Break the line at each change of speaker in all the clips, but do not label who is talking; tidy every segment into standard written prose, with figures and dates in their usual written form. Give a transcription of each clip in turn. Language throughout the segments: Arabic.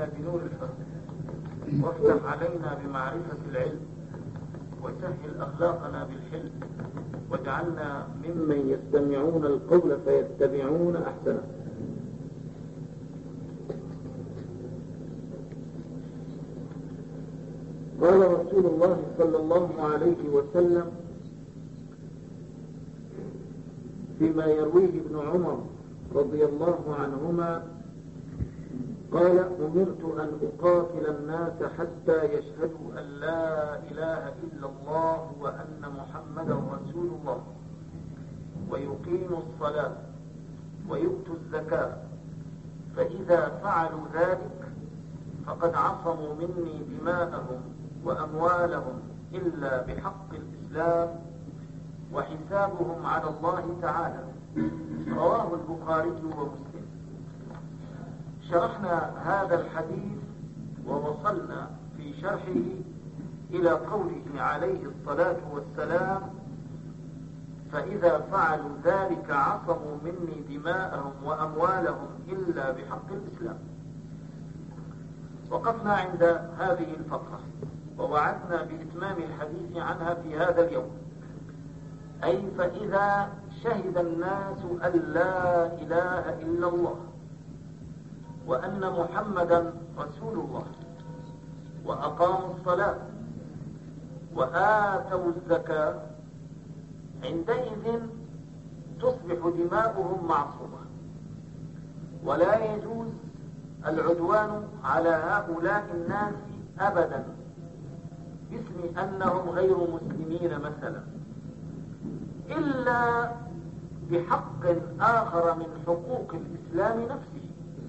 علينا بنور الفهم، وافتح علينا بمعرفة العلم، وسهل أخلاقنا بالحلم، واجعلنا ممن يستمعون القول فيتبعون أحسنه. قال رسول الله صلى الله عليه وسلم فيما يرويه ابن عمر رضي الله عنهما قال: أمرت أن أقاتل الناس حتى يشهدوا أن لا إله إلا الله وأن محمدا رسول الله ويقيموا الصلاة ويؤتوا الزكاة، فإذا فعلوا ذلك فقد عصموا مني دماءهم وأموالهم إلا بحق الإسلام وحسابهم على الله تعالى. رواه البخاري ومسلم. شرحنا هذا الحديث ووصلنا في شرحه إلى قوله عليه الصلاة والسلام: فإذا فعلوا ذلك عصموا مني دماءهم وأموالهم إلا بحق الإسلام. وقفنا عند هذه الفقرة ووعدنا بإتمام الحديث عنها في هذا اليوم، أي فإذا شهد الناس أن لا إله إلا الله وأن محمدا رسول الله وأقاموا الصلاة وآتوا الزكاة، عندئذ تصبح دماؤهم معصومة، ولا يجوز العدوان على هؤلاء الناس أبدا باسم أنهم غير مسلمين مثلا، إلا بحق آخر من حقوق الإسلام نفسه.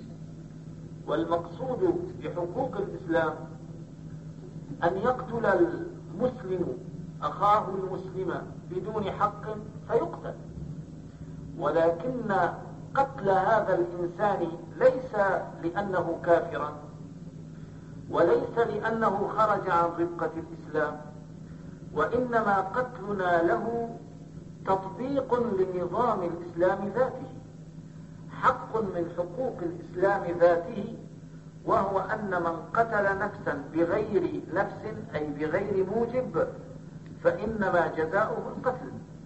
والمقصود بحقوق الإسلام أن يقتل المسلم أخاه المسلم بدون حق فيقتل، ولكن قتل هذا الإنسان ليس لأنه كافرا وليس لأنه خرج عن ربقة الإسلام، وإنما قتلنا له تطبيق لنظام الإسلام ذاته، حق من حقوق الإسلام ذاته، وهو أن من قتل نفسا بغير نفس أي بغير موجب فإنما جزاؤه القتل.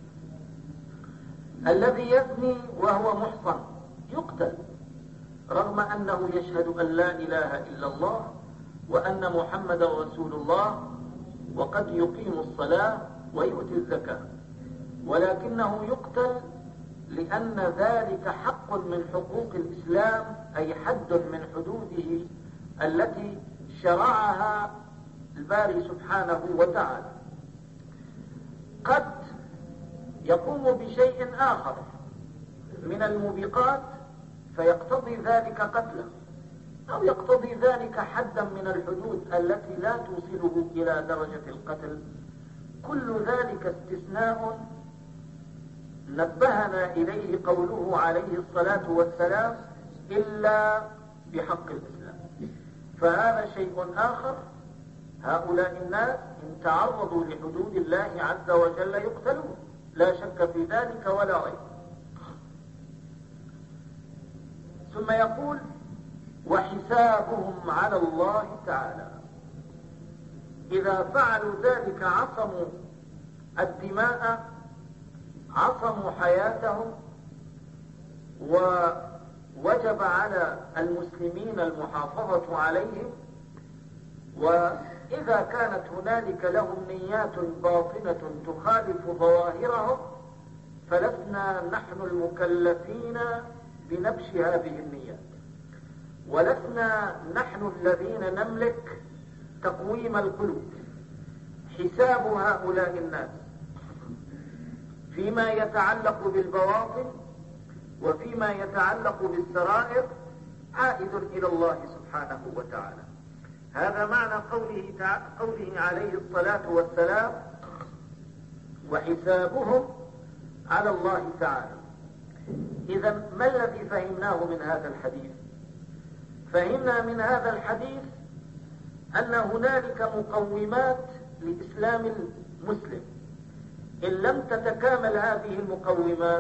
الذي يزني وهو محصن يقتل رغم أنه يشهد أن لا إله إلا الله وأن محمد رسول الله وقد يقيم الصلاة ويؤتي الزكاة، ولكنه يقتل لأن ذلك حق من حقوق الإسلام، أي حد من حدوده التي شرعها الباري سبحانه وتعالى. قد يقوم بشيء آخر من الموبقات فيقتضي ذلك قتله، أو يقتضي ذلك حدا من الحدود التي لا توصله إلى درجة القتل. كل ذلك استثناء نبهنا إليه قوله عليه الصلاة والسلام: إلا بحق الإسلام. فهذا شيء آخر. هؤلاء الناس إن تعرضوا لحدود الله عز وجل يقتلون، لا شك في ذلك ولا ريب. ثم يقول: وحسابهم على الله تعالى. إذا فعلوا ذلك عصموا الدماء، عصموا حياتهم، ووجب على المسلمين المحافظة عليهم. وإذا كانت هنالك لهم نيات باطنة تخالف ظواهرهم فلسنا نحن المكلفين بنبش هذه النيات، ولسنا نحن الذين نملك تقويم القلوب. حساب هؤلاء الناس فيما يتعلق بالبواطن وفيما يتعلق بالسرائر عائد إلى الله سبحانه وتعالى. هذا معنى قوله عليه الصلاة والسلام: وحسابهم على الله تعالى. إذن ما الذي فهمناه من هذا الحديث؟ فهمنا من هذا الحديث أن هنالك مقومات لإسلام المسلم، إن لم تتكامل هذه المقومات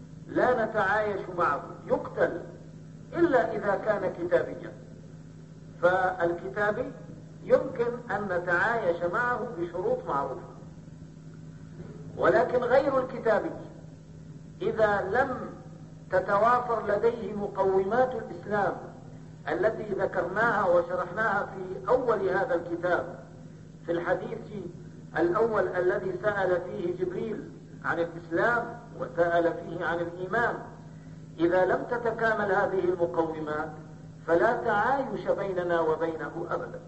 لا نتعايش معه، يقتل إلا إذا كان كتابيا. فالكتابي يمكن أن نتعايش معه بشروط معروفة، ولكن غير الكتابي إذا لم تتوافر لديه مقومات الإسلام التي ذكرناها وشرحناها في أول هذا الكتاب في الحديث الأول الذي سأل فيه جبريل عن الإسلام وسأل فيه عن الإيمان، إذا لم تتكامل هذه المقومات فلا تعايش بيننا وبينه أبدا.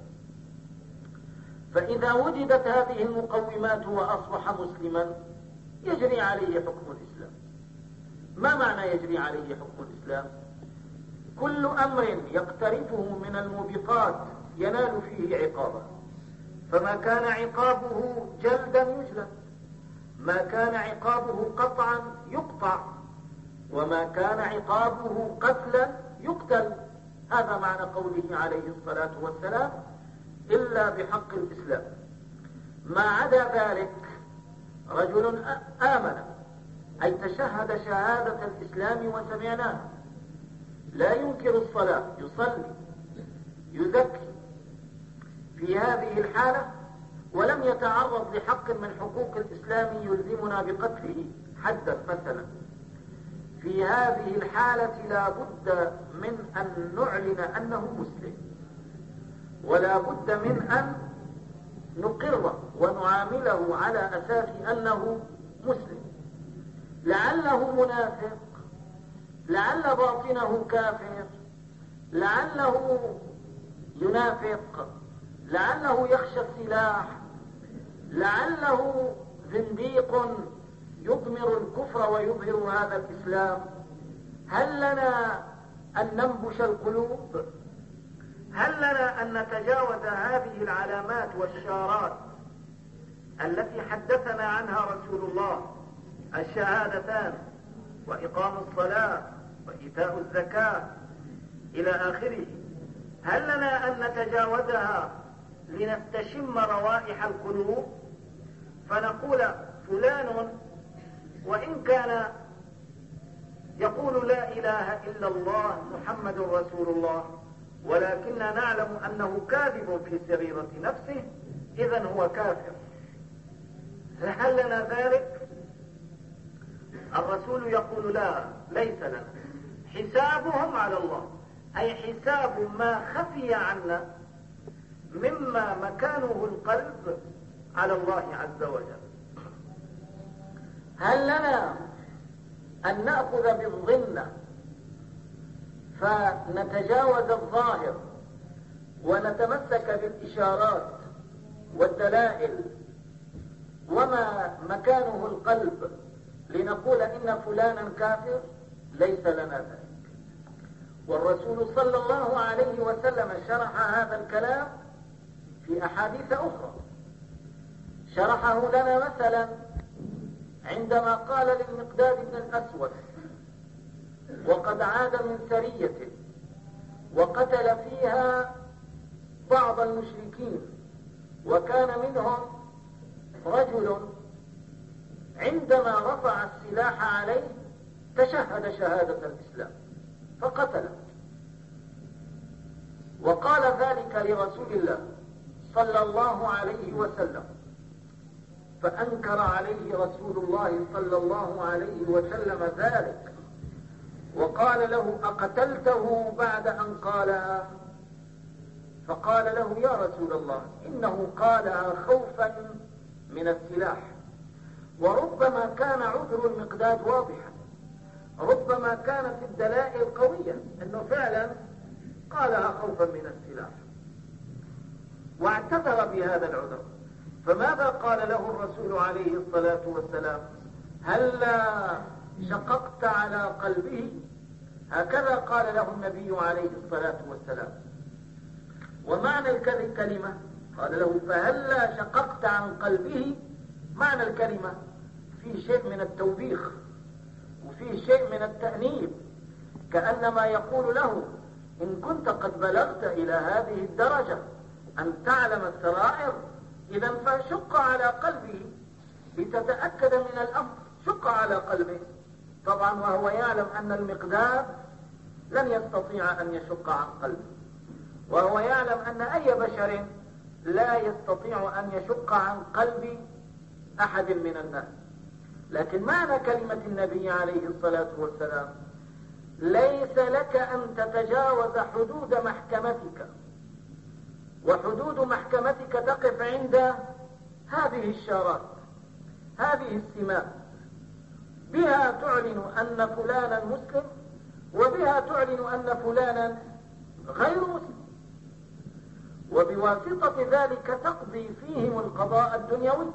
فإذا وجدت هذه المقومات وأصبح مسلما يجري عليه حكم الإسلام. ما معنى يجري عليه حكم الإسلام؟ كل أمر يقترفه من الموبقات ينال فيه عقابه، فما كان عقابه جلدا يجلد، ما كان عقابه قطعا يقطع، وما كان عقابه قتلا يقتل. هذا معنى قوله عليه الصلاة والسلام إلا بحق الإسلام. ما عدا ذلك رجل آمن أي تشهد شهادة الإسلام وسمعناها، لا ينكر الصلاة، يصلي يزكي، في هذه الحالة ولم يتعرض لحق من حقوق الإسلام يلزمنا بقتله حدا مثلا، في هذه الحالة لا بد من أن نعلن أنه مسلم، ولا بد من أن نقر ونعامله على أساس أنه مسلم. لعله منافق، لعل باطنه كافر، لعله ينافق، لعله يخشى السلاح، لعله زنديق يضمر الكفر ويظهر هذا الإسلام. هل لنا أن ننبش القلوب؟ هل لنا أن نتجاوز هذه العلامات والشارات التي حدثنا عنها رسول الله، الشهادتان وإقام الصلاة وإيتاء الزكاة إلى آخره؟ هل لنا أن نتجاوزها لنستشم روائح القلوب فنقول فلان وإن كان يقول لا إله إلا الله محمد رسول الله ولكننا نعلم أنه كاذب في سريرة نفسه إذن هو كافر؟ هل لنا ذلك؟ الرسول يقول لا، ليس لنا. حسابهم على الله، أي حساب ما خفي عنا مما مكانه القلب على الله عز وجل. هل لنا أن نأخذ بالظن فنتجاوز الظاهر ونتمسك بالإشارات والدلائل وما مكانه القلب لنقول إن فلانا كافر؟ ليس لنا ذلك. والرسول صلى الله عليه وسلم شرح هذا الكلام في أحاديث أخرى. شرحه لنا مثلا عندما قال للمقداد بن الأسود وقد عاد من سرية وقتل فيها بعض المشركين، وكان منهم رجل عندما رفع السلاح عليه تشهد شهادة الإسلام فقتله، وقال ذلك لرسول الله صلى الله عليه وسلم، فأنكر عليه رسول الله صلى الله عليه وسلم ذلك وقال له أقتلته بعد أن قالها؟ فقال له يا رسول الله إنه قالها خوفا من السلاح، وربما كان عذر المقداد واضحا، ربما كانت الدلائل قوية أنه فعلا قالها خوفا من السلاح واعتذر بهذا العذر. فماذا قال له الرسول عليه الصلاة والسلام؟ هلا شققت على قلبه؟ هكذا قال له النبي عليه الصلاة والسلام. ومعنى الكلمة قال له فهلا شققت عن قلبه، معنى الكلمة في شيء من التوبيخ وفي شيء من التأنيب، كأنما يقول له إن كنت قد بلغت إلى هذه الدرجة أن تعلم السرائر إذا فشق على قلبه لتتأكد من الأمر. شق على قلبه طبعا وهو يعلم أن المقداد لن يستطيع أن يشق عن قلبه، وهو يعلم أن أي بشر لا يستطيع أن يشق عن قلب أحد من الناس. لكن معنى كلمة النبي عليه الصلاة والسلام: ليس لك أن تتجاوز حدود محكمتك، وحدود محكمتك تقف عند هذه الشارات، هذه السمات، بها تعلن أن فلانا مسلم، وبها تعلن أن فلانا غير مسلم، وبواسطة ذلك تقضي فيهم القضاء الدنيوي.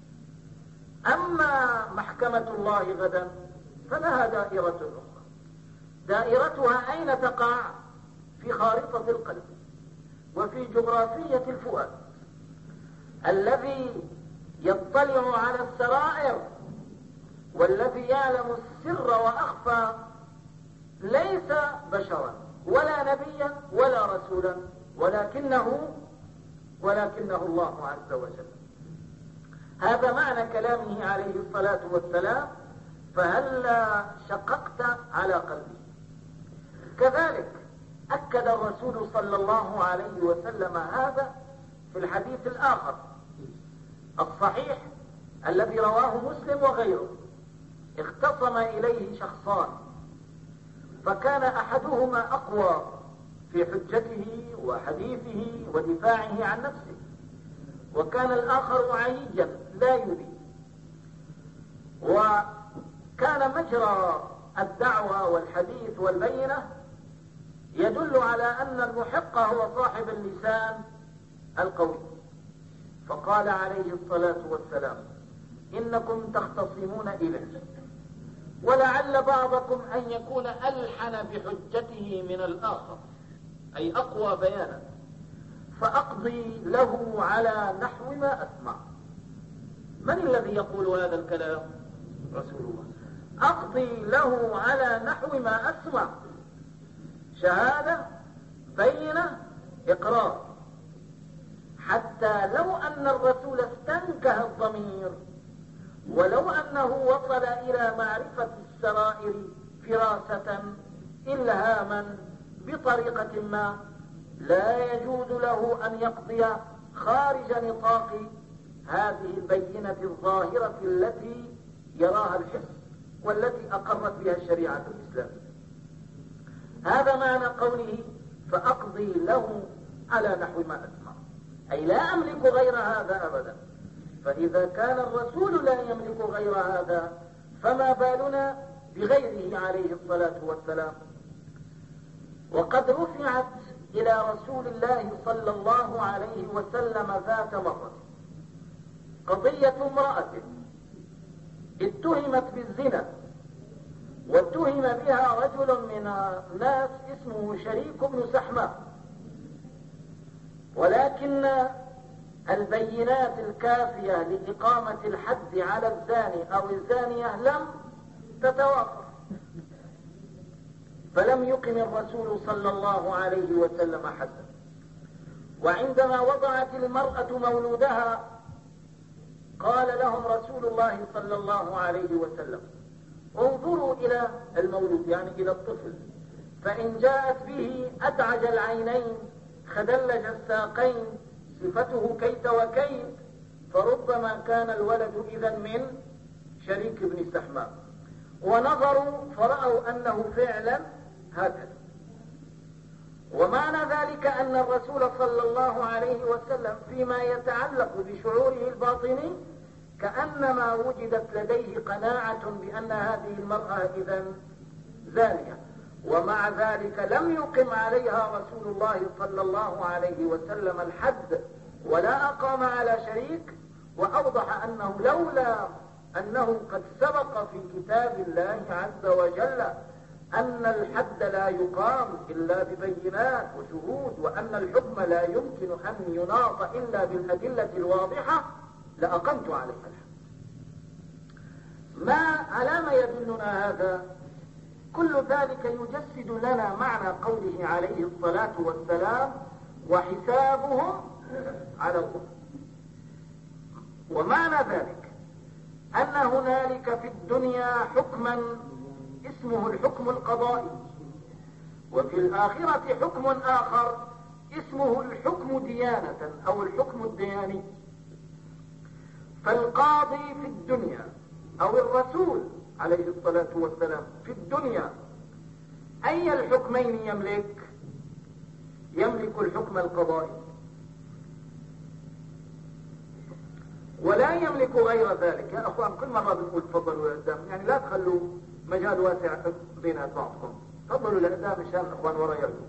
أما محكمة الله غدا فلها دائرة أخرى، دائرتها أين تقع؟ في خارطة القلب وفي جغرافية الفؤاد. الذي يطلع على السرائر والذي يعلم السر وأخفى ليس بشرا ولا نبيا ولا رسولا، ولكنه الله عز وجل. هذا معنى كلامه عليه الصلاة والسلام: فهلا شققت على قلبي. كذلك أكد الرسول صلى الله عليه وسلم هذا في الحديث الآخر الصحيح الذي رواه مسلم وغيره. اختصم إليه شخصان، فكان أحدهما أقوى في حجته وحديثه ودفاعه عن نفسه، وكان الآخر عييا لا يبي. وكان مجرى الدعوة والحديث والبينة يدل على أن المحق هو صاحب اللسان القوي. فقال عليه الصلاة والسلام: إنكم تختصمون إليه، ولعل بعضكم أن يكون ألحن بحجته من الآخر، أي أقوى بيانا، فأقضي له على نحو ما أسمع. من الذي يقول هذا الكلام؟ رسول الله. أقضي له على نحو ما أسمع، شهادة، بينة، إقرار، حتى لو أن الرسول استنكه الضمير، ولو أنه وصل إلى معرفة السرائر فراسة إلهاما بطريقة ما، لا يجوز له أن يقضي خارج نطاق هذه البينة الظاهرة التي يراها الحس والتي أقرت بها الشريعة الإسلامية. هذا معنى قوله: فأقضي له على نحو ما أسمع، أي لا أملك غير هذا أبدا. فإذا كان الرسول لا يملك غير هذا، فما بالنا بغيره عليه الصلاة والسلام. وقد رفعت إلى رسول الله صلى الله عليه وسلم ذات مرة قضية امرأة اتهمت بالزنا، واتهم بها رجل من الناس اسمه شريك بن سحماء، ولكن البينات الكافية لإقامة الحد على الزاني أو الزانية لم تتوافر، فلم يقم الرسول صلى الله عليه وسلم حدا. وعندما وضعت المرأة مولودها قال لهم رسول الله صلى الله عليه وسلم: انظروا إلى المولود، يعني إلى الطفل، فإن جاءت به أدعج العينين خدلج الساقين صفته كيت وكيت، فربما كان الولد إذن من شريك بن سحماء. ونظروا فرأوا أنه فعلا هكذا. ومعنى ذلك أن الرسول صلى الله عليه وسلم فيما يتعلق بشعوره الباطني كأنما وجدت لديه قناعة بأن هذه المرأة إذن زانية، ومع ذلك لم يقم عليها رسول الله صلى الله عليه وسلم الحد ولا أقام على شريك. وأوضح أنه لولا أنه قد سبق في كتاب الله عز وجل أن الحد لا يقام إلا ببينات وشهود، وأن الحكم لا يمكن أن يناط إلا بالأدلة الواضحة، لأقمت عليها الحد. على ما يدلنا هذا؟ كل ذلك يجسد لنا معنى قوله عليه الصلاة والسلام: وحسابهم على الله. ومعنى ذلك أن هنالك في الدنيا حكما اسمه الحكم القضائي، وفي الآخرة حكم آخر اسمه الحكم ديانة أو الحكم الدياني. فالقاضي في الدنيا أو الرسول عليه الصلاة والسلام في الدنيا أي الحكمين يملك؟ يملك الحكم القضائي، ولا يملك غير ذلك. يا أخوان كل مرة بنقول تفضلوا لقدام، يعني لا تخلوا مجال واسع بين بعضكم، تفضلوا لقدام مشان الأخوان ورا يرجو.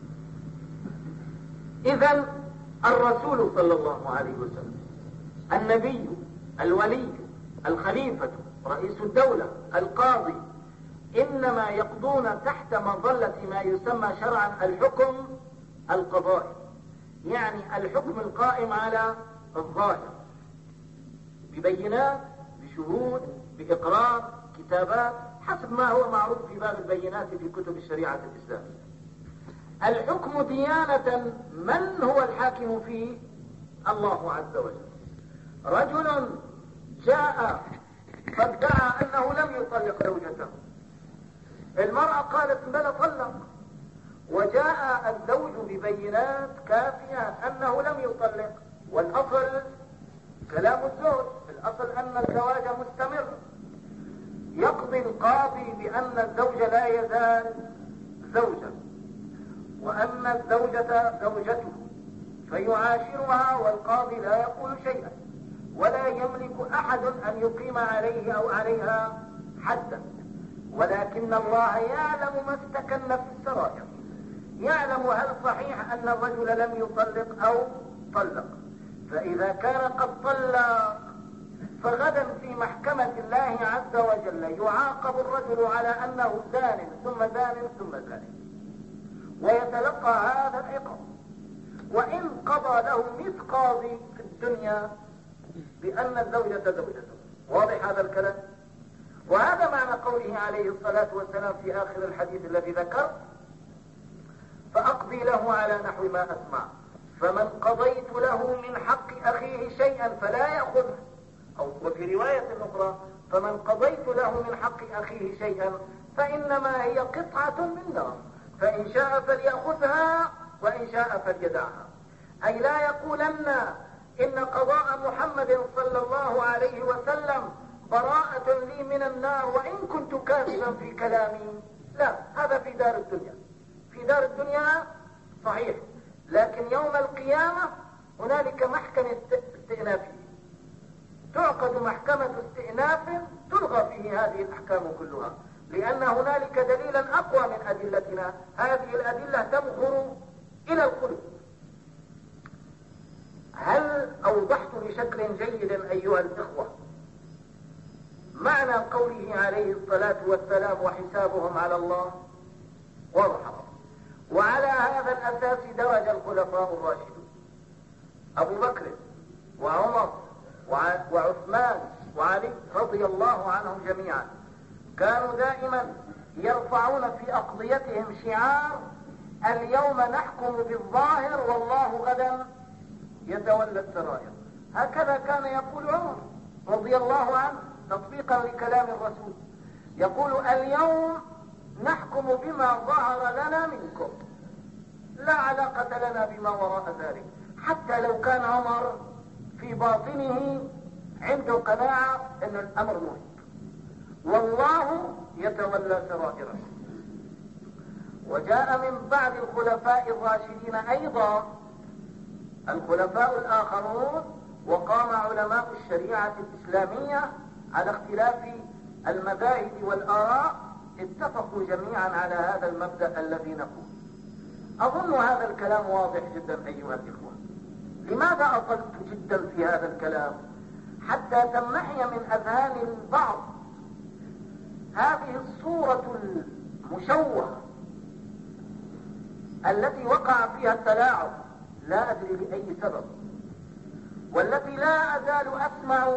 إذن الرسول صلى الله عليه وسلم، النبي، الولي، الخليفة، رئيس الدولة، القاضي، إنما يقضون تحت مظلة ما يسمى شرعا الحكم القضائي، يعني الحكم القائم على الظاهر ببينات، بشهود، بإقرار، كتابات، حسب ما هو معروف في باب البينات في كتب الشريعة الإسلامية. الحكم ديانة من هو الحاكم فيه؟ الله عز وجل. رجل جاء فادعى أنه لم يطلق زوجته، المرأة قالت بلى طلق، وجاء الزوج ببينات كافية أنه لم يطلق، والأصل كلام الزوج، الأصل أن الزواج مستمر. يقضي القاضي بأن الزوج لا يزال زوجا، وأن الزوجة زوجته، فيعاشرها والقاضي لا يقول شيئا، ولا يملك أحد أن يقيم عليه أو عليها حدا، ولكن الله يعلم ما استكن في السرائر، يعلم هل صحيح أن الرجل لم يطلق أو طلق. فإذا كان قد طلق فغدا في محكمة الله عز وجل يعاقب الرجل على أنه زان ثم زان ثم زان، ويتلقى هذا العقاب، وإن قضى له 100 قاضي في الدنيا بأن الزوجة زوجته. واضح هذا الكلام؟ وهذا معنى قوله عليه الصلاة والسلام في آخر الحديث الذي ذكر: فأقضي له على نحو ما أسمع، فمن قضيت له من حق أخيه شيئا فلا يأخذه، أو وفي رواية أخرى: فمن قضيت له من حق أخيه شيئا فإنما هي قطعة من نار، فإن شاء فليأخذها وإن شاء فليدعها. أي لا يقولن إن قضاء محمد صلى الله عليه وسلم براءة لي من النار وإن كنت كاذبا في كلامي، لا، هذا في دار الدنيا. في دار الدنيا صحيح، لكن يوم القيامة هنالك محكمة استئنافية، تعقد محكمة استئناف تلغى فيه هذه الأحكام كلها، لأن هنالك دليلا أقوى من أدلتنا، هذه الأدلة تمخر إلى القلوب. هل أوضحت بشكل جيد أيها الإخوة معنى قوله عليه الصلاة والسلام: وحسابهم على الله؟ واضح. وعلى هذا الأساس درج الخلفاء الراشدون أبو بكر وعمر وعثمان وعلي رضي الله عنهم جميعا، كانوا دائما يرفعون في أقضيتهم شعار: اليوم نحكم بالظاهر والله غدا يتولى السرائر. هكذا كان يقول عمر رضي الله عنه تطبيقا لكلام الرسول، يقول: اليوم نحكم بما ظهر لنا منكم، لا علاقة لنا بما وراء ذلك، حتى لو كان عمر في باطنه عنده قناعة ان الامر محيط، والله يتولى سرائره. وجاء من بعد الخلفاء الراشدين ايضا الخلفاء الاخرون، وقام علماء الشريعة الاسلامية على اختلاف المذاهب والاراء، اتفقوا جميعا على هذا المبدأ الذي نقول. اظن هذا الكلام واضح جدا ايها الاخوة. لماذا اطلت جدا في هذا الكلام؟ حتى تمنحي من اذهان البعض هذه الصورة المشوهة التي وقع فيها التلاعب، لا ادري لأي سبب، والتي لا ازال اسمع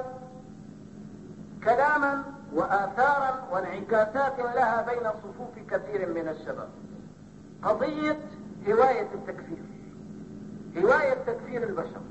كلاما واثارا وانعكاسات لها بين صفوف كثير من الشباب. قضية هواية التكفير، هواية تكفير البشر.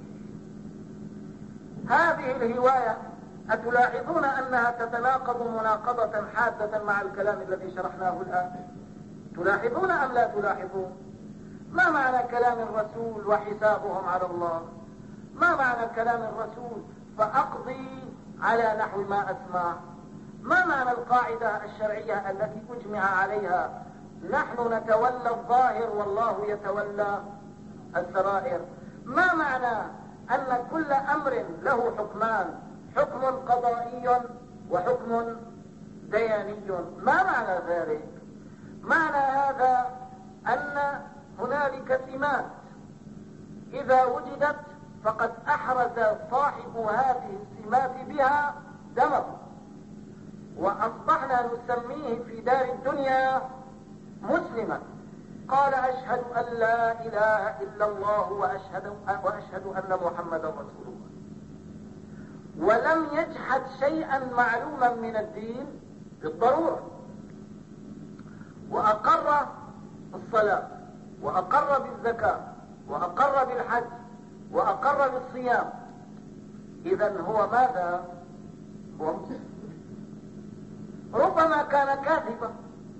هذه الهواية أتلاحظون أنها تتناقض مناقضة حادة مع الكلام الذي شرحناه الآن؟ تلاحظون أم لا تلاحظون؟ ما معنى كلام الرسول وحسابهم على الله؟ ما معنى كلام الرسول فأقضي على نحو ما أسمع؟ ما معنى القاعدة الشرعية التي أجمع عليها نحن نتولى الظاهر والله يتولى السرائر؟ ما معنى أن كل أمر له حكمان، حكم قضائي وحكم دياني؟ ما معنى ذلك؟ معنى هذا أن هنالك سمات إذا وجدت فقد أحرز صاحب هذه السمات بها دمه، وأصبحنا نسميه في دار الدنيا مسلما. قال أشهد أن لا إله إلا الله وأشهد أن محمدا رسول الله، ولم يجحد شيئا معلوما من الدين بالضرورة، وأقر بالصلاة، وأقر بالزكاة، وأقر بالحج، وأقر بالصيام. إذن هو ماذا؟ هو مسلم. ربما كان كاذبا،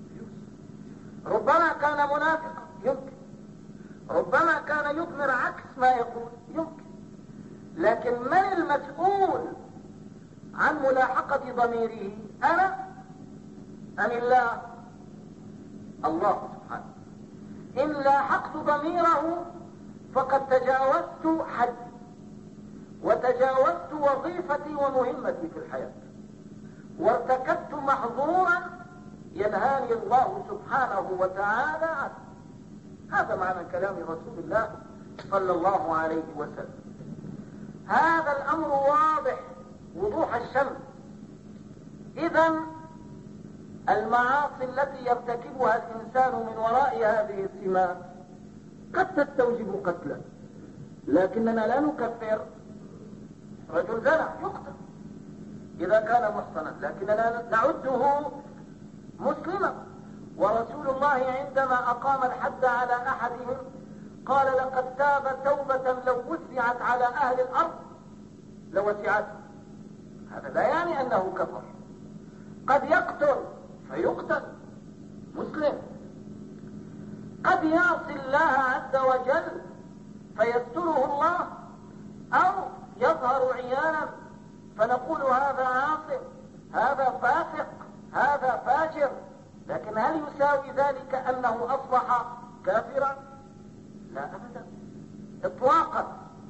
ربما كان منافقا، يمكن، ربما كان يضمر عكس ما يقول، يمكن، لكن من المسؤول عن ملاحقة ضميره؟ أنا أم الله؟ الله سبحانه. إن لاحقت ضميره فقد تجاوزت حدي وتجاوزت وظيفتي ومهمتي في الحياة، وارتكبت محظورا ينهاني الله سبحانه وتعالى عنه. هذا معنى كلام رسول الله صلى الله عليه وسلم. هذا الأمر واضح وضوح الشمس. إذن المعاصي التي يرتكبها الإنسان من وراء هذه السمات قد تستوجب قتله، لكننا لا نكفر رجل زنا يقتل إذا كان محصنا، لكننا نعده مسلما. ورسول الله عندما أقام الحد على أحدهم قال لقد تاب توبة لو وسعت على أهل الأرض لوسعته. هذا لا يعني أنه كفر، قد يقتل فيقتل مسلم، قد يعصي الله عز وجل فيستره الله، أو يظهر عيانا فنقول هذا عاصي، هذا فاسق، هذا فاجر، لكن هل يساوي ذلك أنه أصبح كافرا؟ لا أبدا إطلاقا.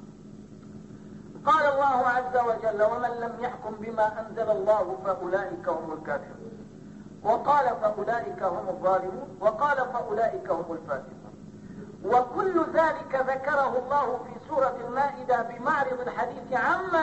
قال الله عز وجل ومن لم يحكم بما أنزل الله فأولئك هم الكافرون، وقال فأولئك هم الظالمون، وقال فأولئك هم الفاسقون. وكل ذلك ذكره الله في سورة المائدة بمعرض الحديث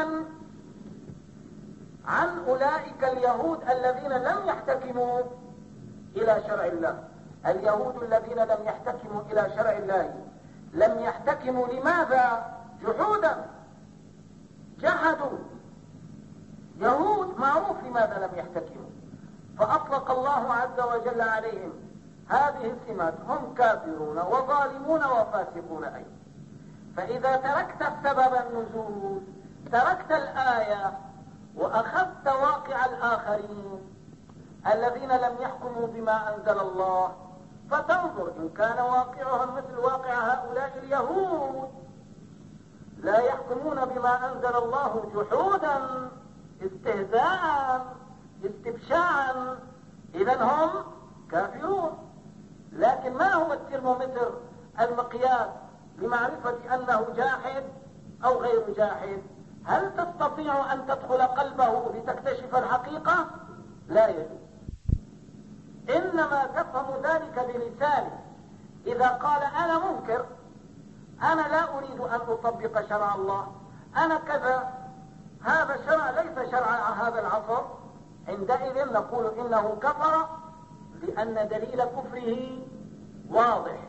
عن أولئك اليهود الذين لم يحتكموا إلى شرع الله. اليهود الذين لم يحتكموا إلى شرع الله لم يحتكموا لماذا؟ جحودا، جحدوا. يهود معروف لماذا لم يحتكموا، فأطلق الله عز وجل عليهم هذه السمات، هم كافرون وظالمون وفاسقون أيضا. فإذا تركت سبب النزول، تركت الآية، وأخذت واقع الآخرين الذين لم يحكموا بما أنزل الله، فتنظر إن كان واقعهم مثل واقع هؤلاء اليهود لا يحكمون بما أنزل الله جحودا استهزاء استبشاعا، إذن هم كافرون. لكن ما هو الترمومتر المقياس لمعرفة أنه جاحد أو غير جاحد؟ هل تستطيع أن تدخل قلبه لتكتشف الحقيقة؟ لا يجوز. إنما تفهم ذلك بلسانه. إذا قال أنا منكر، أنا لا أريد أن أطبق شرع الله، أنا كذا، هذا الشرع ليس شرع هذا العصر، عندئذ نقول إنه كفر لأن دليل كفره واضح.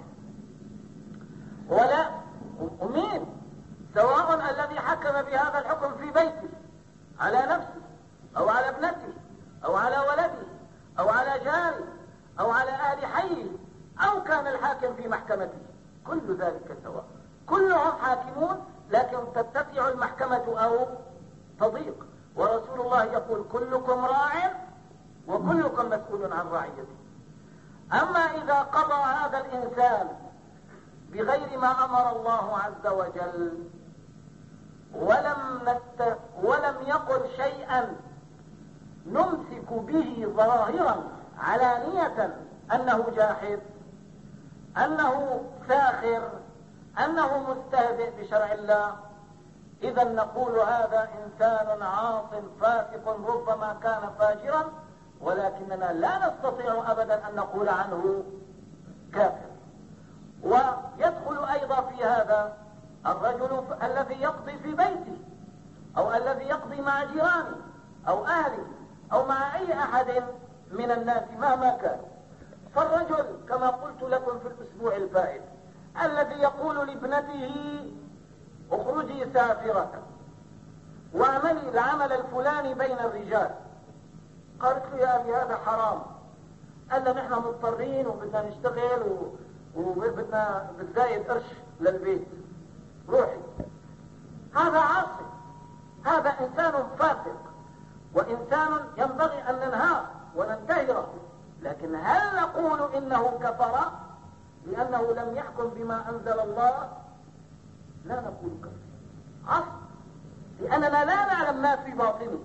ولا أمين سواء الذي حكم بهذا الحكم في بيته على نفسه أو على ابنته أو على ولده أو على جاره أو على أهل حيه، أو كان الحاكم في محكمته، كل ذلك سواء، كلهم حاكمون، لكن تتسع المحكمة أو تضيق. ورسول الله يقول كلكم راع وكلكم مسؤول عن رعيته. أما إذا قضى هذا الإنسان
بغير ما أمر الله عز وجل، ولم يقل شيئا نمسك به ظاهرا علانية أنه جاحد، أنه ساخر، أنه مستهزئ بشرع الله، إذا نقول هذا إنسان عاص فاسق ربما كان فاجرا، ولكننا لا نستطيع أبدا أن نقول عنه كافر. ويدخل أيضا في هذا الرجل الذي يقضي في بيته، أو الذي يقضي مع جيرانه أو أهله أو مع أي أحد من الناس مهما كان. فالرجل كما قلت لكم في الأسبوع الفائت الذي يقول لابنته اخرجي سافرة واعملي العمل الفلاني بين الرجال، قالت له يا أبي هذا حرام، قال له نحن مضطرين وبدنا نشتغل وبدنا بتزايد قرش للبيت، روحي. هذا عاصي، هذا إنسان فاسق وإنسان ينبغي أن ننهاه وننتهره. لكن هل نقول إنه كفر لأنه لم يحكم بما أنزل الله؟ لا نقول كفر، عصر، لأننا لا نعلم ما في باطنه.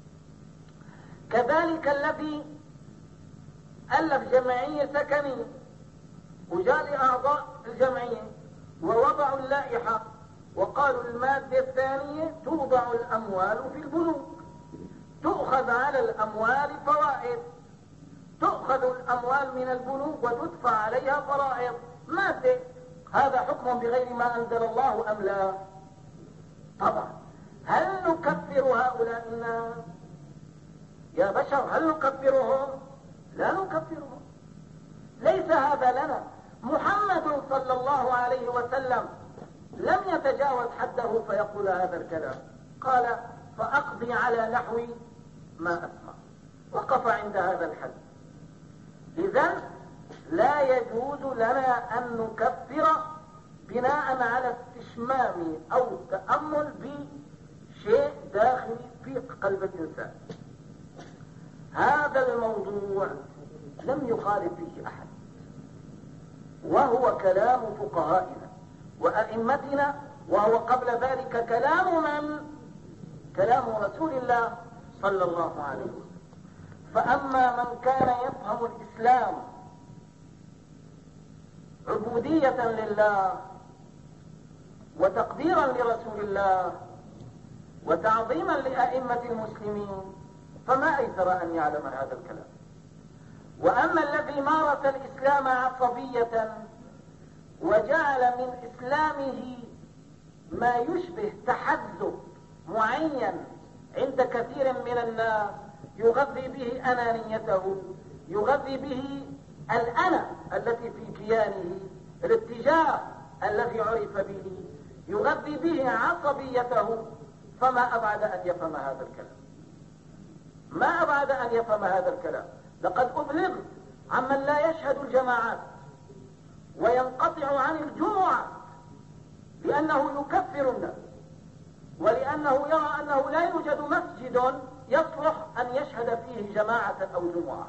كذلك الذي ألف جمعية سكنية وجاء لأعضاء الجمعية ووضعوا اللائحة وقالوا المادة الثانية توضع الأموال في البنوك، تؤخذ على الأموال فوائد، تؤخذ الأموال من البنوك وتدفع عليها فرائض مادة. هذا حكم بغير ما أنزل الله أم لا؟ طبعا. هل نكفر هؤلاء الناس يا بشر؟ هل نكفرهم؟ لا نكفرهم، ليس هذا لنا. محمد صلى الله عليه وسلم لم يتجاوز حده فيقول هذا الكلام، قال فأقضي على نحو ما أسمع، وقف عند هذا الحد. إذن لا يجوز لنا أن نكفر بناء على استشمام أو تأمل بشيء داخلي في قلب الإنسان. هذا الموضوع لم يخالف فيه أحد، وهو كلام فقهائنا وأئمتنا، وهو قبل ذلك كلام من؟ كلام رسول الله صلى الله عليه وسلم. فأما من كان يفهم الإسلام عبودية لله وتقديرا لرسول الله وتعظيما لأئمة المسلمين فما أيسر أن يعلم هذا الكلام. وأما الذي مارس الإسلام عصبية وجعل من إسلامه ما يشبه تحزب معين عند كثير من الناس يغذي به أنانيته، يغذي به الأنا التي في كيانه، الاتجاه الذي عرف به، يغذي به عصبيته، فما أبعد أن يفهم هذا الكلام، ما أبعد أن يفهم هذا الكلام. لقد أبلغ عمن لا يشهد الجماعات وينقطع عن الجمعة لأنه يكفر الناس، ولأنه يرى أنه لا يوجد مسجد يصلح أن يشهد فيه جماعة أو جمعة.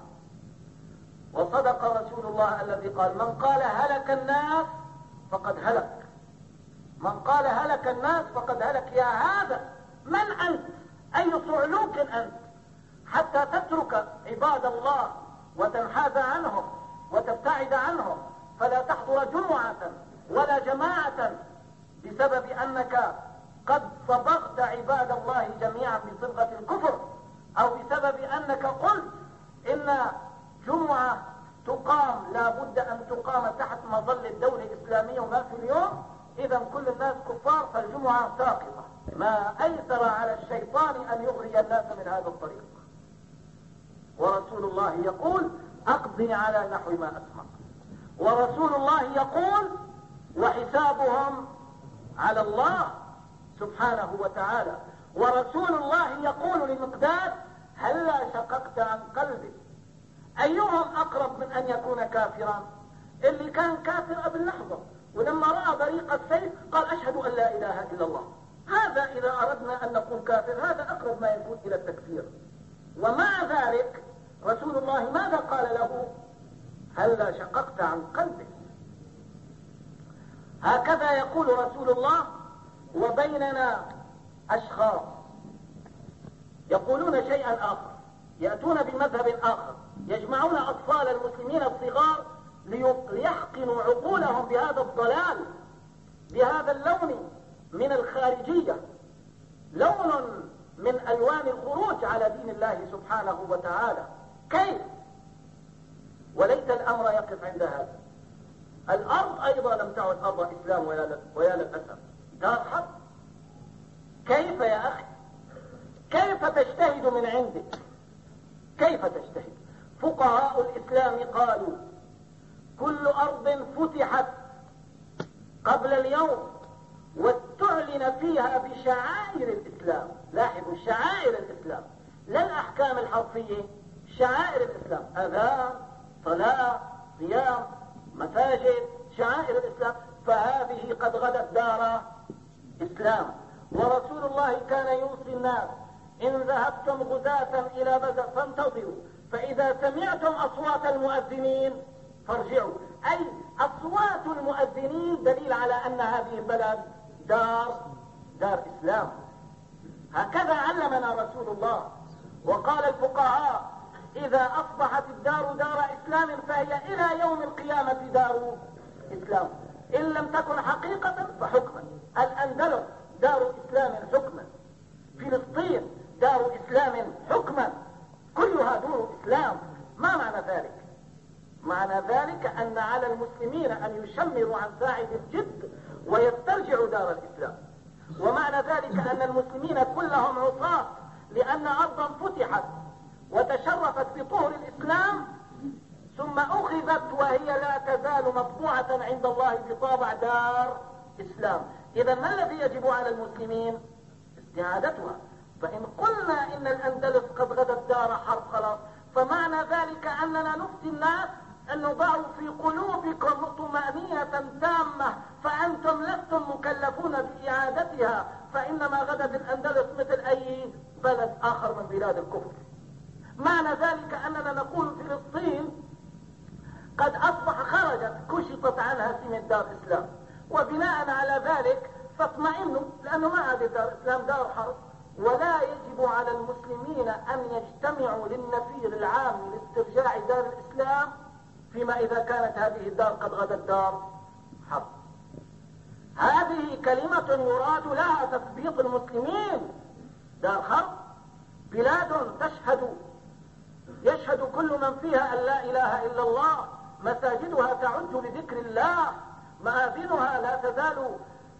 وصدق رسول الله الذي قال من قال هلك الناس فقد هلك، من قال هلك الناس فقد هلك. يا هذا من أنت؟ أي صعلوك أنت حتى تترك عباد الله وتنحاز عنهم وتبتعد عنهم، فلا تحضر جمعة ولا جماعة بسبب أنك قد صبغت عباد الله جميعا بصبغة الكفر، أو بسبب أنك قلت إن جمعة تقام لا بد أن تقام تحت مظل الدولة الإسلامية وما في اليوم إذا كل الناس كفار فالجمعة ساقطة. ما أيسر على الشيطان أن يغري الناس من هذا الطريق. ورسول الله يقول أقضي على نحو ما أسمع، ورسول الله يقول وحسابهم على الله سبحانه وتعالى. ورسول الله يقول لمقداد هلا شققت عن قلبك؟ أيهم أقرب من أن يكون كافرا؟ اللي كان كافر قبل لحظة ولما رأى بريق السيف قال أشهد أن لا إله إلا الله. هذا إذا أردنا أن نكون كافر هذا أقرب ما يكون إلى التكفير. ومع ذلك رسول الله ماذا قال له؟ هلا شققت عن قلبك. هكذا يقول رسول الله. وبيننا أشخاص يقولون شيئا آخر، يأتون بمذهب آخر، يجمعون أطفال المسلمين الصغار ليحقنوا عقولهم بهذا الضلال، بهذا اللون من الخارجية، لون من ألوان الخروج على دين الله سبحانه وتعالى. كيف؟ وليس الأمر يقف عند هذا. الأرض أيضا لم تعد أرض إسلام ويا للأسف دار حرب. كيف يا أخي؟ كيف تجتهد من عندك؟ كيف تجتهد؟ فقهاء الإسلام قالوا كل أرض فتحت قبل اليوم واستعلن فيها بشعائر الإسلام، لاحظوا شعائر الإسلام لا الأحكام الحرفية، شعائر الإسلام، أذان، صلاة، صيام، مساجد، شعائر الإسلام، فهذه قد غدت دار إسلام. ورسول الله كان يوصي الناس إن ذهبتم غزاة إلى بدر فانتظروا، فإذا سمعتم أصوات المؤذنين فارجعوا. أي أصوات المؤذنين دليل على أن هذه البلد دار إسلام. هكذا علمنا رسول الله. وقال الفقهاء إذا أصبحت الدار دار إسلام فهي إلى يوم القيامة دار إسلام، إن لم تكن حقيقة فحكما. الأندلس دار إسلام حكما، فلسطين دار إسلام حكما، كلها دور إسلام. ما معنى ذلك؟ معنى ذلك أن على المسلمين أن يشمروا عن ساعد الجد ويسترجعوا دار الإسلام. ومعنى ذلك أن المسلمين كلهم عصاة، لأن أرضا فتحت وتشرفت بطهر الإسلام ثم أخذت وهي لا تزال مطبوعة عند الله بطابع دار إسلام. إذا ما الذي يجب على المسلمين؟ استعادتها. فإن قلنا إن الأندلس قد غدت دار حرب خلاص، فمعنى ذلك أننا نفتي الناس أن نضعوا في قلوبكم طمأنينة تامة، فأنتم لستم مكلفون بإعادتها، فإنما غدت الأندلس مثل أي بلد آخر من بلاد الكفر. معنى ذلك أننا نقول فلسطين قد أصبح خرجت كشطت عنها سمة دار إسلام، وبناء على ذلك فاطمئنوا، لأنه ما عاد دار إسلام دار حرب. ولا يجب على المسلمين أن يجتمعوا للنفير العام لاسترجاع دار الإسلام فيما إذا كانت هذه الدار قد غدت دار حرب. هذه كلمة يراد لها تثبيط المسلمين. دار حرب بلاد يشهد كل من فيها أن لا إله إلا الله، مساجدها تعد لذكر الله، مآذنها لا تزال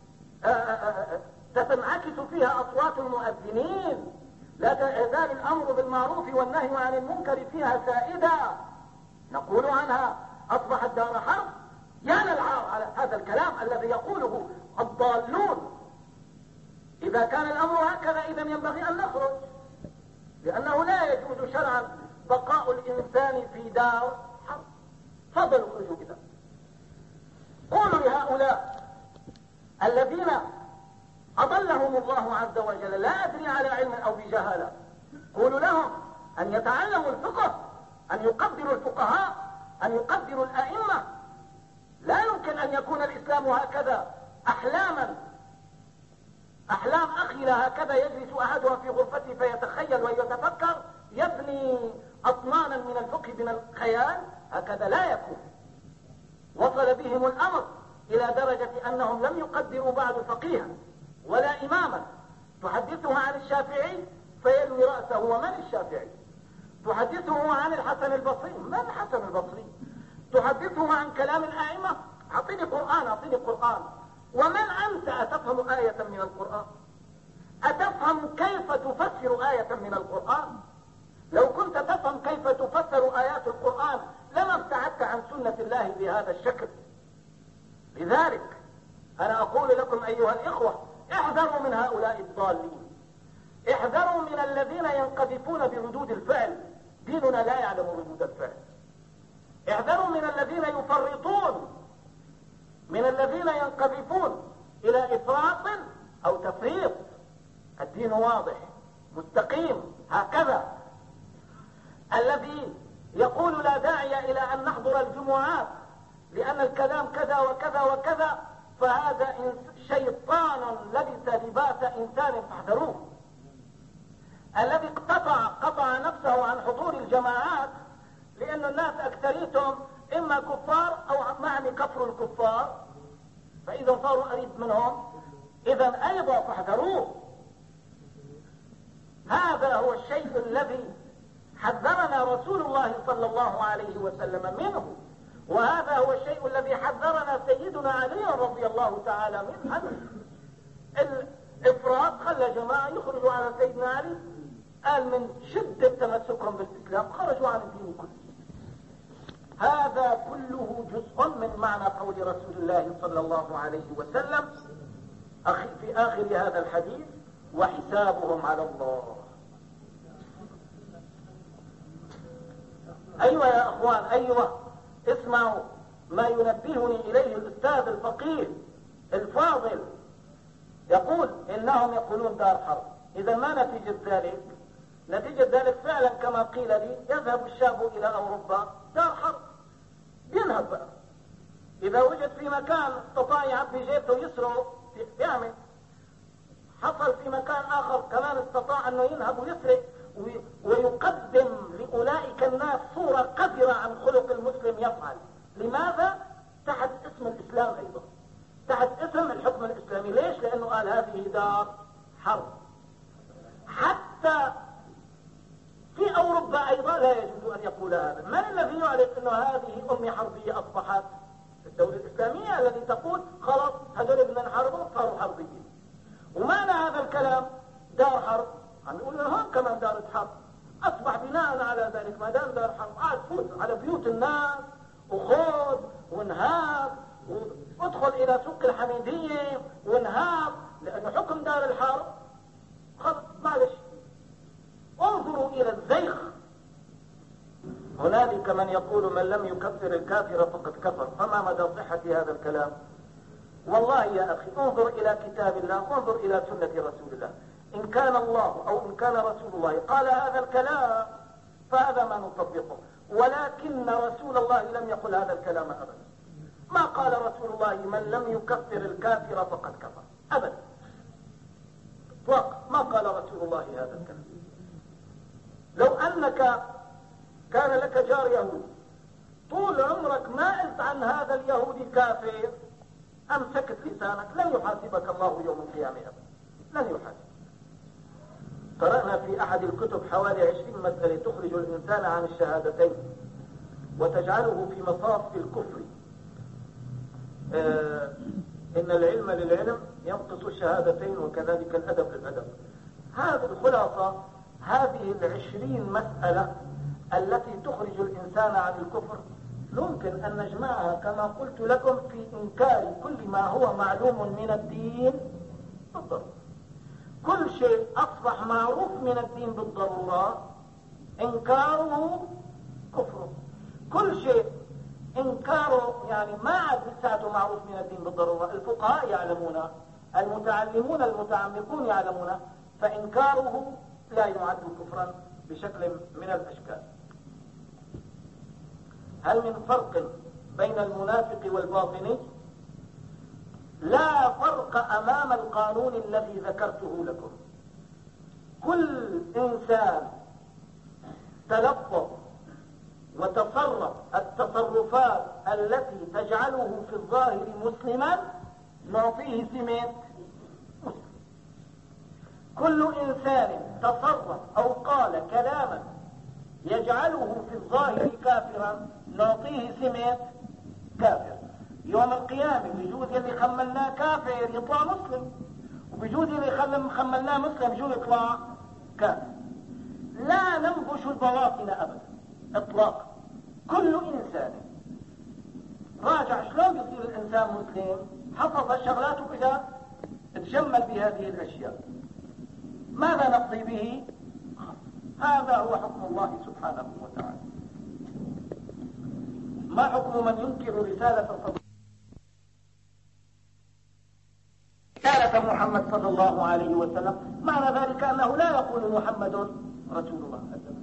تنعكس فيها أصوات المؤذنين، لا تزال الأمر بالمعروف والنهي عن المنكر فيها سائدا. نقول عنها أصبحت دار حرب. يا للعار على هذا الكلام الذي يقوله الضالون. إذا كان الأمر هكذا إذا ينبغي أن نخرج، لأنه لا يجوز شرعا بقاء الإنسان في دار حرب. فضلوا خرجوا كذا. قولوا لهؤلاء الذين أضلهم الله عز وجل، لا أدري على علم أو بجهالة، قولوا لهم أن يتعلموا الفقه، أن يقدروا الفقهاء، أن يقدروا الأئمة. لا يمكن أن يكون الإسلام هكذا أحلام أخيلة، هكذا يجلس أحدهم في غرفته فيتخيل ويتفكر، يبني أطنانا من الفقه من الخيال. هكذا لا يكون. وصل بهم الأمر إلى درجة أنهم لم يقدروا بعد فقيها ولا إماما. تحدثه عن الشافعي فيلوي رأسه، ومن الشافعي؟ تحدثه عن الحسن البصري، من الحسن البصري؟ تحدثه عن كلام الآئمة، أعطيني قرآن أعطيني قرآن. ومن أنت أتفهم آية من القرآن؟ أتفهم كيف تفسر آية من القرآن؟ لو كنت تفهم كيف تفسر آيات القرآن لما ابتعدت عن سنة الله بهذا الشكل. لذلك أنا أقول لكم أيها الإخوة، احذروا من هؤلاء الضالين، احذروا من الذين ينقذفون بردود الفعل. ديننا لا يعلم ردود الفعل. احذروا من الذين يفرطون، من الذين ينقذفون إلى إفراط أو تفريط. الدين واضح مستقيم هكذا. الذي يقول لا داعي إلى أن نحضر الجمعات لأن الكلام كذا وكذا وكذا، فهذا شيطان لبس لباس إنسان فاحذروه. الذي قطع نفسه عن حضور الجماعات لأن الناس أكثريتهم إما كفار أو معني كفر الكفار، فإذا صاروا قريب منهم إذا أيضا فاحذروه. هذا هو الشيء الذي حذرنا رسول الله صلى الله عليه وسلم منه، وهذا هو الشيء الذي حذرنا سيدنا علي رضي الله تعالى منه. الإفراط خلى جماعة يخرجوا على سيدنا علي، قال من شدة تمسكهم بالإسلام خرجوا عن الدين كله. هذا كله جزء من معنى قول رسول الله صلى الله عليه وسلم في آخر هذا الحديث: وحسابهم على الله. أيوة يا أخوان، أيوة اسمعوا ما ينبهني إليه الأستاذ الفقيه الفاضل، يقول إنهم يقولون دار حرب. إذا ما نتيجة ذلك؟ نتيجة ذلك فعلا كما قيل لي يذهب الشاب إلى أوروبا دار حرب، ينهب بقى. إذا وجد في مكان استطاع يعبي جيبته يسرق يعمل. حصل في مكان آخر كمان استطاع أنه ينهب ويسرق ويقدم لأولئك الناس صورة قذرة عن خلق المسلم يفعل. لماذا؟ تحت اسم الإسلام أيضا، تحت اسم الحكم الإسلامي. ليش؟ لأنه قال هذه دار حرب. حتى في أوروبا أيضا لا يجوز أن يقول هذا. من الذي يعرف أنه هذه أمة حربية أصبحت الدولة الإسلامية التي تقول خلاص هذول بدنا نحاربهم صاروا حربيين. ومعنى هذا الكلام دار حرب، عم يقول لهم كمان دار حرب. أصبح بناء على ذلك ما دام دار حرب قاعد فوت على بيوت الناس وخذ وانهاب وادخل إلى سوق الحميدية وانهاب، لأنه حكم دار الحرب خلص معلش. انظروا إلى الزيخ. هنالك من يقول من لم يكفر الكافر فقد كفر. فما مدى صحة هذا الكلام؟ والله يا أخي انظر إلى كتاب الله وانظر إلى سنة رسول الله. إن كان الله أو إن كان رسول الله قال هذا الكلام فهذا ما نطبقه، ولكن رسول الله لم يقل هذا الكلام أبدا. ما قال رسول الله من لم يكفر الكافر فقد كفر أبدا، ما قال رسول الله هذا الكلام. لو أنك كان لك جار يهودي طول عمرك ما قلت عن هذا اليهودي كافر، أمسكت لسانك، لن يحاسبك الله يوم القيامة أبدا، لن يحاسبك. قرأنا في أحد الكتب حوالي 20 مسألة تخرج الإنسان عن الشهادتين وتجعله في مصاف الكفر. إن العلم للعلم ينقص الشهادتين وكذلك الأدب للأدب. هذه الخلاصة، هذه 20 مسألة التي تخرج الإنسان عن الكفر يمكن أن نجمعها كما قلت لكم في إنكار كل ما هو معلوم من الدين بالضرورة. كل شيء أصبح معروف من الدين بالضرورة إنكاره كفر. كل شيء إنكاره يعني ما عاد لساته معروف من الدين بالضرورة. الفقهاء يعلمون، المتعلمون المتعمقون يعلمون، فإنكاره لا يعد كفرا بشكل من الأشكال. هل من فرق بين المنافق والباطني؟ لا فرق أمام القانون الذي ذكرته لكم. كل إنسان تلفظ وتصرف التصرفات التي تجعله في الظاهر مسلما نعطيه سمة مسلم. كل إنسان تصرف أو قال كلاما يجعله في الظاهر كافرا نعطيه سمة كافر. يوم القيامة بيجوز اللي خملناه كافر يطلع مسلم، وبيجوز اللي خملناه مسلم يجوز يطلع كافر. لا ننبش البواطن أبدا إطلاقا. كل إنسان راجع شلون بيصير الإنسان مسلم، حفظ الشغلات وإذا تجمل بهذه الأشياء ماذا نقضي به؟ هذا هو حكم الله سبحانه وتعالى. ما حكم من ينكر رسالة محمد صلى الله عليه وسلم؟ معنى ذلك أنه لا يقول محمد رسول الله.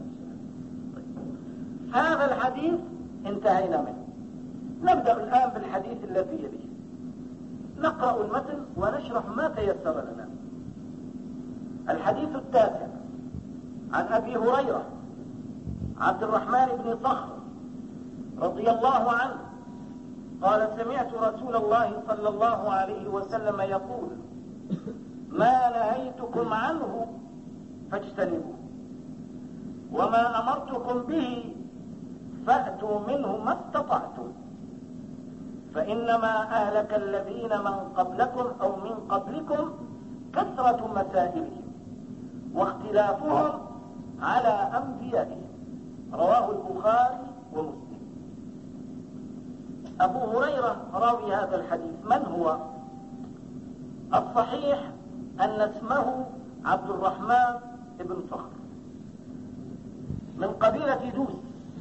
هذا الحديث انتهينا منه. نبدأ الآن بالحديث الذي يليه. نقرأ المتن ونشرح ما تيسر لنا. الحديث 9 عن أبي هريرة عبد الرحمن بن صخر رضي الله عنه قال: سمعت رسول الله صلى الله عليه وسلم يقول: ما نهيتكم عنه فاجتنبوه، وما أمرتكم به فأتوا منه ما استطعتم، فإنما أهلك الذين من قبلكم أو من قبلكم كثرة مسائلهم واختلافهم على أنبيائهم. رواه البخاري ومسلم. أبو هريرة راوي هذا الحديث من هو؟ الصحيح أن اسمه عبد الرحمن بن صخر من قبيلة دوس،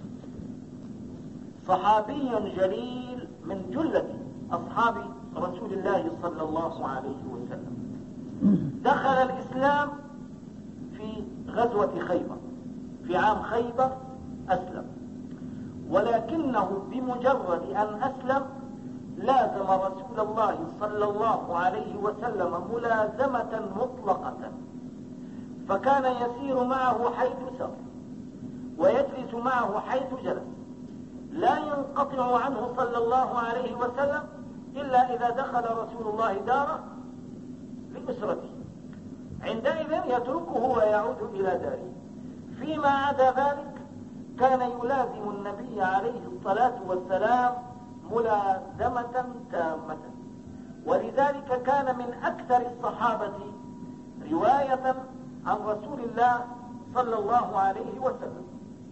صحابي جليل من جلة أصحاب رسول الله صلى الله عليه وسلم. دخل الإسلام في غزوة خيبر، في عام خيبر أسلم، ولكنه بمجرد أن أسلم لازم رسول الله صلى الله عليه وسلم ملازمة مطلقة، فكان يسير معه حيث سار ويجلس معه حيث جلس، لا ينقطع عنه صلى الله عليه وسلم إلا إذا دخل رسول الله داره لأسرته، عندئذ يتركه ويعود إلى داره. فيما عدا ذلك كان يلازم النبي عليه الصلاة والسلام ملازمة تامة، ولذلك كان من أكثر الصحابة رواية عن رسول الله صلى الله عليه وسلم.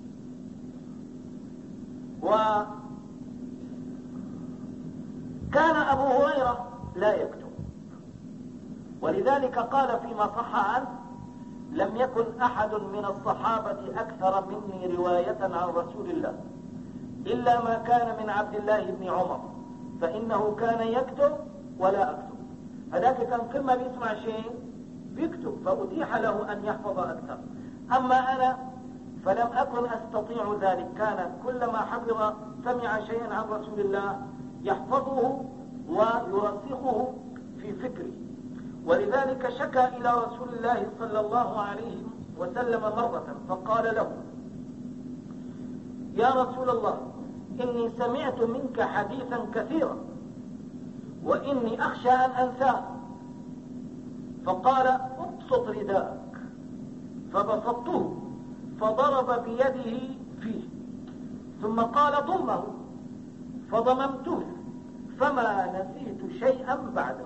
وكان أبو هريرة لا يكتب، ولذلك قال فيما صح عنه: لم يكن أحد من الصحابة أكثر مني رواية عن رسول الله إلا ما كان من عبد الله بن عمر، فإنه كان يكتب ولا أكتب. هذاك كان كل ما بيسمع شيء بيكتب، فأتيح له أن يحفظ أكثر. أما أنا فلم أكن أستطيع ذلك، كان كلما حفظ سمع شيئا عن رسول الله يحفظه ويرسخه في فكره. ولذلك شكى إلى رسول الله صلى الله عليه وسلم مرة فقال له: يا رسول الله، إني سمعت منك حديثا كثيرا وإني أخشى أن أنساه. فقال: ابسط رداءك، فبسطته فضرب بيده فيه، ثم قال: ضمه، فضممته فما نسيت شيئا بعده.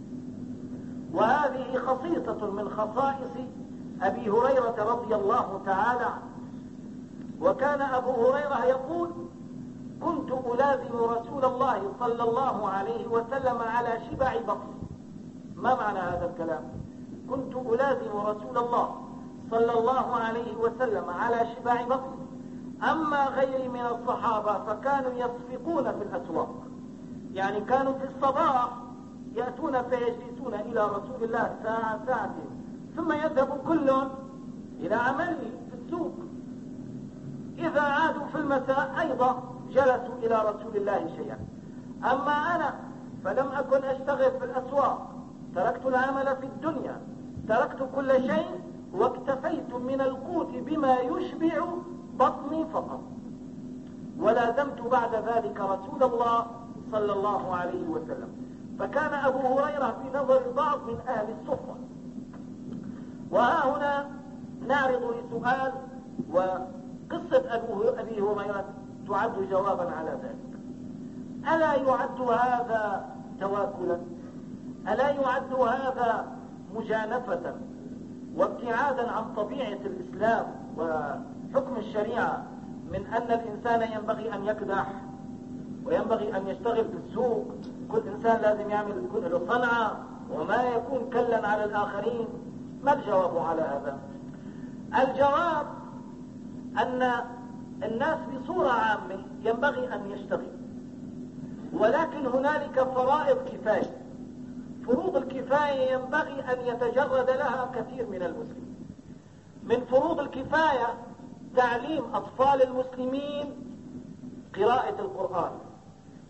وهذه خصيصة من خصائص أبي هريرة رضي الله تعالى عنه. وكان أبو هريرة يقول: كنت ألازم رسول الله صلى الله عليه وسلم على شبع بطني. ما معنى هذا الكلام؟ كنت ألازم رسول الله صلى الله عليه وسلم على شبع بطني. أما غيري من الصحابة فكانوا يصفقون في الأسواق، يعني كانوا في الصباح يأتون فيجلسون إلى رسول الله ساعة ساعتين، ثم يذهب كلهم إلى عمله في السوق. إذا عادوا في المساء أيضا جلسوا إلى رسول الله شيئا. أما أنا فلم أكن أشتغل في الأسواق، تركت العمل في الدنيا، تركت كل شيء واكتفيت من القوت بما يشبع بطني فقط، ولازمت بعد ذلك رسول الله صلى الله عليه وسلم. فكان أبو هريرة في نظر بعض من أهل الصفة. وها هنا نعرض لسؤال، وقصة أبي هريرة تعد جوابا على ذلك. ألا يعد هذا تواكلا؟ ألا يعد هذا مجانفة وابتعادا عن طبيعة الإسلام وحكم الشريعة، من أن الإنسان ينبغي أن يكدح وينبغي أن يشتغل في السوق، كل إنسان لازم يعمل له صنعة وما يكون كلا على الآخرين؟ ما الجواب على هذا؟ الجواب أن الناس بصورة عامة ينبغي أن يشتغل، ولكن هنالك فرائض كفاية. فروض الكفاية ينبغي أن يتجرد لها كثير من المسلمين. من فروض الكفاية تعليم أطفال المسلمين قراءة القرآن،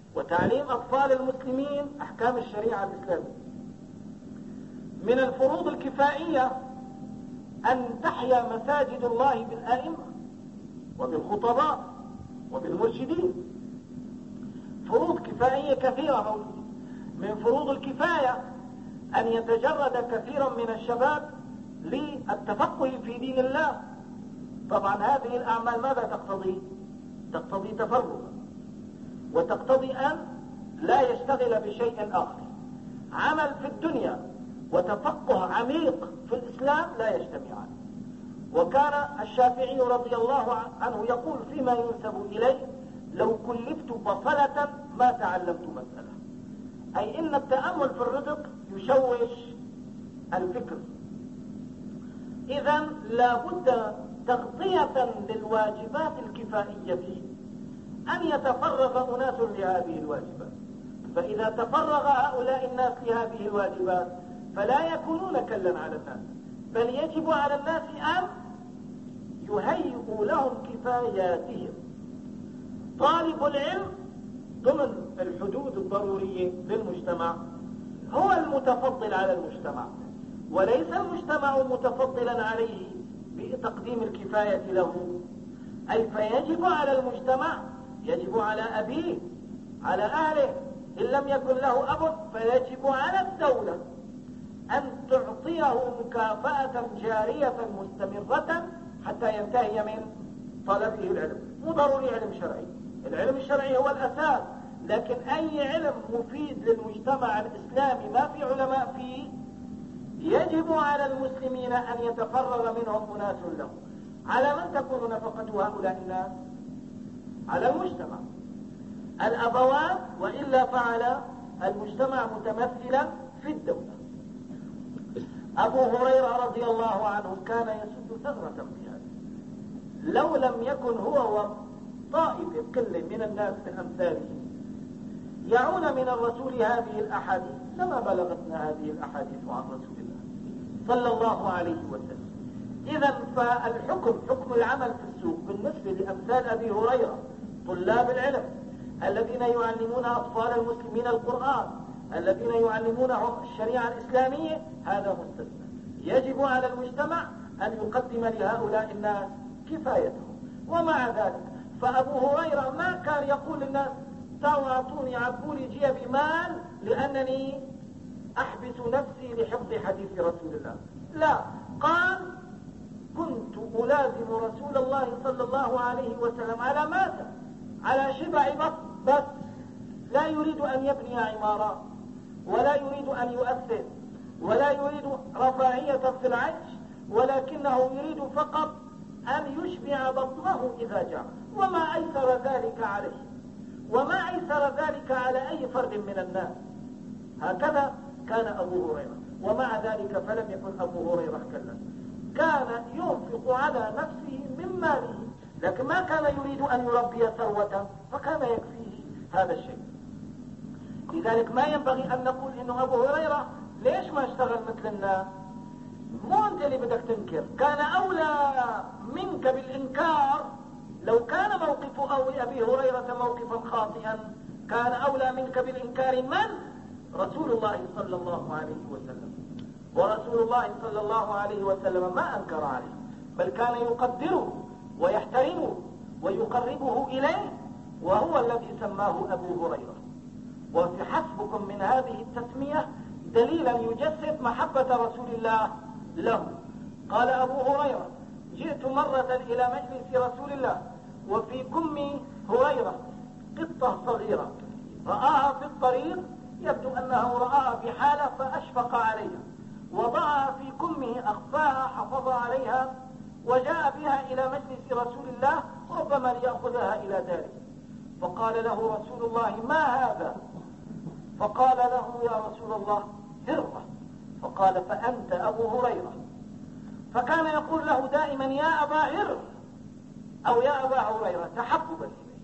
وتعليم أطفال المسلمين أحكام الشريعة الإسلامية. من الفروض الكفائية أن تحيا مساجد الله بالآئمة وبالخطباء وبالمرشدين. فروض كفائية كثيرة موجودة. من فروض الكفاية أن يتجرد كثيرا من الشباب للتفقه في دين الله. طبعا هذه الأعمال ماذا تقتضي؟ تقتضي تفرغ، وتقتضي أن لا يشتغل بشيء آخر. عمل في الدنيا وتفقه عميق في الإسلام لا يجتمعان. وكان الشافعي رضي الله عنه يقول فيما ينسب إليه: لو كلفت بصلة ما تعلمت مسألة. أي إن التأمل في الرزق يشوش الفكر. إذن لا بد تغطية للواجبات الكفائية أن يتفرغ أناس لهذه الواجبات. فإذا تفرغ هؤلاء الناس لهذه الواجبات فلا يكونون كلا على الناس، بل يجب على الناس أن يهيئوا لهم كفاياتهم. طالب العلم ضمن الحدود الضرورية للمجتمع هو المتفضل على المجتمع، وليس المجتمع متفضلا عليه بتقديم الكفاية له. أي فيجب على المجتمع، يجب على أبيه، على أهله، إن لم يكن له أب فيجب على الدولة أن تعطيه مكافأة جارية مستمرة حتى ينتهي من طلبه العلم. مو ضروري علم شرعي، العلم الشرعي هو الأساس، لكن أي علم مفيد للمجتمع الإسلامي ما في علماء فيه يجب على المسلمين أن يتفرغ منهم أناس له. على من تكون نفقة هؤلاء الناس؟ على المجتمع، الأبوات، وإلا فعلى المجتمع متمثلا في الدولة. أبو هريرة رضي الله عنه كان يسد ثغرة في هذا. لو لم يكن هو وطائفة قلة من الناس من أمثاله يعون من الرسول هذه الأحاديث لما بلغتنا هذه الأحاديث عن رسول الله صلى الله عليه وسلم. إذن فالحكم حكم العمل في السوق بالنسبة لأمثال أبي هريرة طلاب العلم الذين يعلمون أطفال المسلمين القرآن، الذين يعلمونهم الشريعة الإسلامية، هذا مستثنى. يجب على المجتمع أن يقدم لهؤلاء الناس كفايتهم. ومع ذلك فأبو هريرة ما كان يقول للناس تعالوا أعطوني عبولي جيبي مال لأنني أحبس نفسي لحفظ حديث رسول الله. لا، قال كنت ألازم رسول الله صلى الله عليه وسلم على ماذا؟ على شبع بطن بس، لا يريد أن يبني عمارات، ولا يريد أن يؤثر، ولا يريد رفاهية في العيش، ولكنه يريد فقط أن يشبع بطنه إذا جاء. وما أيسر ذلك عليه، وما أيسر ذلك على أي فرد من الناس. هكذا كان أبو هريرة. ومع ذلك فلم يكن أبو هريرة كلا، كان ينفق على نفسه من ماله، لكن ما كان يريد أن يربي ثروته، فكان يكفيه هذا الشيء. لذلك ما ينبغي أن نقول إنه أبو هريرة ليش ما اشتغل مثل الناس. مو أنت اللي بدك تنكر، كان أولى منك بالإنكار. لو كان موقف أبي هريرة موقفا خاطئا كان أولى منك بالإنكار من؟ رسول الله صلى الله عليه وسلم. ورسول الله صلى الله عليه وسلم ما أنكر عليه، بل كان يقدره ويحترمه ويقربه إليه، وهو الذي سماه أبو هريرة. وفي حسبكم من هذه التسمية دليلا يجسد محبة رسول الله له. قال أبو هريرة جئت مرة إلى مجلس رسول الله وفي كم هريرة قطة صغيرة رآها في الطريق، يبدو أنه رآها في حالة فأشفق عليها، وضعها في كمه أخفاها حفظ عليها، وجاء بها إلى مجلس رسول الله ربما ليأخذها إلى داره. فقال له رسول الله ما هذا؟ فقال له يا رسول الله هرة. فقال فأنت أبو هريرة. فكان يقول له دائما يا أبا هر أو يا أبا هريرة تحببا إليه.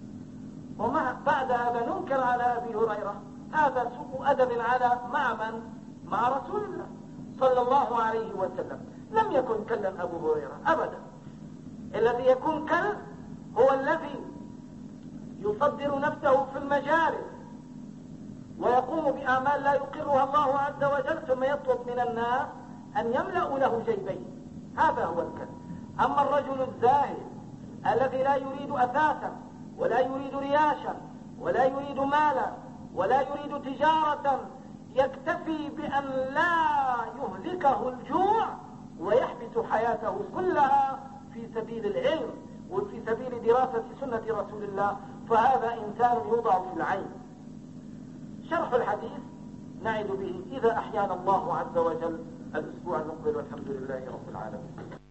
ومع بعد هذا ننكر على أبي هريرة، هذا سوء أدب على مع من؟ مع رسول الله صلى الله عليه وسلم. لم يكن كلا أبو هريرة أبدا. الذي يكون كل هو الذي يصدر نفسه في المجالس ويقوم بأعمال لا يقرها الله عز وجل، ثم يطلب من الناس أن يملأوا له جيبيه. هذا هو الكلام. أما الرجل الزاهد الذي لا يريد أثاثا ولا يريد رياشا ولا يريد مالا ولا يريد تجارة، يكتفي بأن لا يهلكه الجوع ويحبس حياته كلها في سبيل العلم وفي سبيل دراسة سنة رسول الله، فهذا إنسان يوضع في العين. شرح الحديث نعد به إذا أحيانا الله عز وجل الأسبوع المقبل، والحمد لله رب العالمين.